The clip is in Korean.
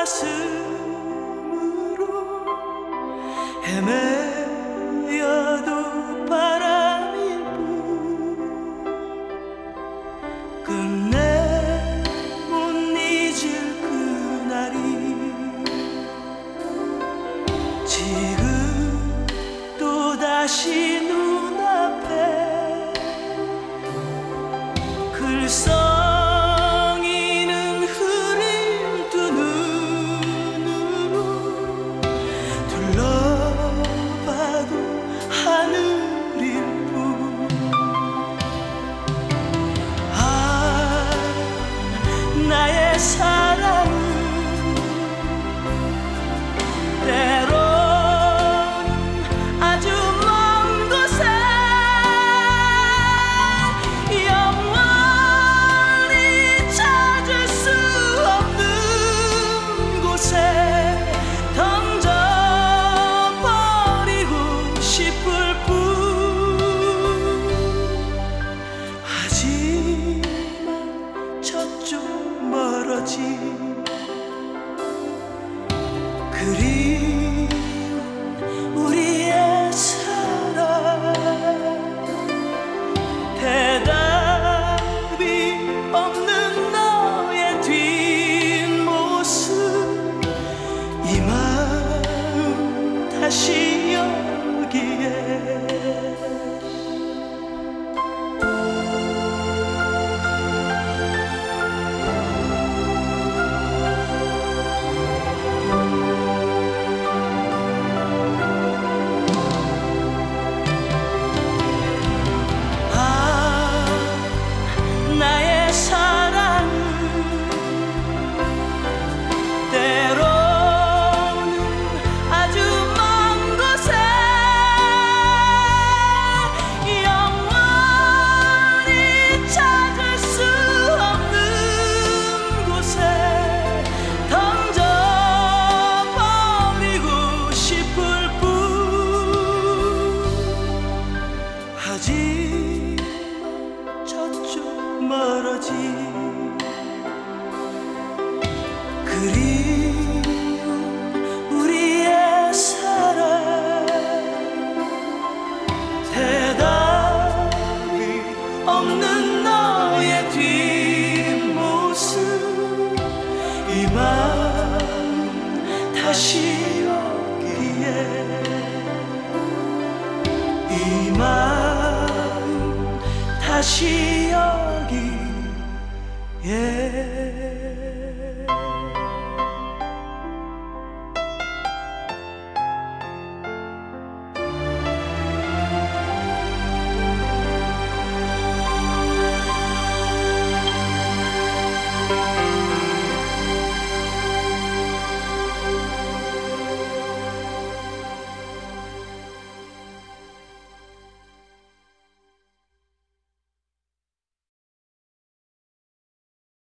가슴으로 헤매여도 바람이 불 끝내 못 잊을 그날이 지금 또다시 눈앞에 글썽이는 흐린 두 눈으로 둘러봐도 하늘일 뿐 아 나의 사랑은 때론 아주 먼 곳에 영원히 찾을 수 없는 곳에 던져버리고 싶을 뿐 하지만 저쪽 멀어진 그리운 우리의 사랑 대답이 없는 너의 뒷모습 이 마음 다시 여기에 나의 사랑은 때로는 아주 먼 곳에 영원히 찾을 수 없는 곳에 던져버리고 싶을 뿐 하지만 저쪽 멀어진 그리운 우리의 사랑 대답이 없는 너의 뒷모습 이 마음 다시 여기에 이 마음 다시 여기에